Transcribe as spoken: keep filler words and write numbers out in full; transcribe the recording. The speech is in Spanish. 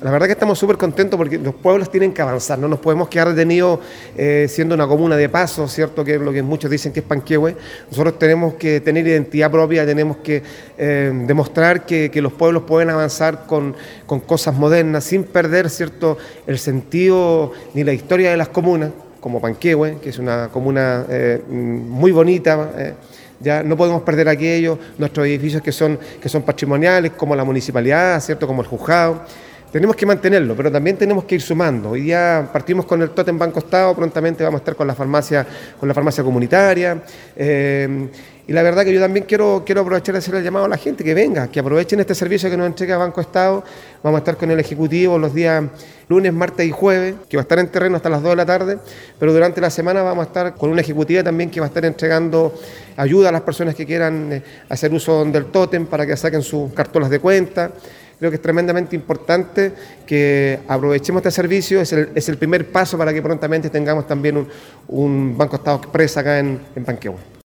La verdad que estamos súper contentos porque los pueblos tienen que avanzar, no nos podemos quedar detenidos eh, siendo una comuna de paso, ¿cierto? Que es lo que muchos dicen que es Panquehue. Nosotros tenemos que tener identidad propia, tenemos que eh, demostrar que, que los pueblos pueden avanzar con, con cosas modernas sin perder, ¿cierto?, el sentido ni la historia de las comunas, como Panquehue, que es una comuna eh, muy bonita. Eh, Ya no podemos perder aquello, nuestros edificios que son, que son patrimoniales, como la municipalidad, ¿cierto?, como el juzgado. Tenemos que mantenerlo, pero también tenemos que ir sumando. Hoy día partimos con el Tótem Banco Estado, prontamente vamos a estar con la farmacia, con la farmacia comunitaria. Eh, y la verdad que yo también quiero, quiero aprovechar de hacer el llamado a la gente que venga, que aprovechen este servicio que nos entrega Banco Estado. Vamos a estar con el Ejecutivo los días lunes, martes y jueves, que va a estar en terreno hasta las dos de la tarde, pero durante la semana vamos a estar con una ejecutiva también que va a estar entregando ayuda a las personas que quieran eh, hacer uso del tótem para que saquen sus cartolas de cuenta. Creo que es tremendamente importante que aprovechemos este servicio, es el, es el primer paso para que prontamente tengamos también un, un Banco Estado Express acá en, en Panquehue.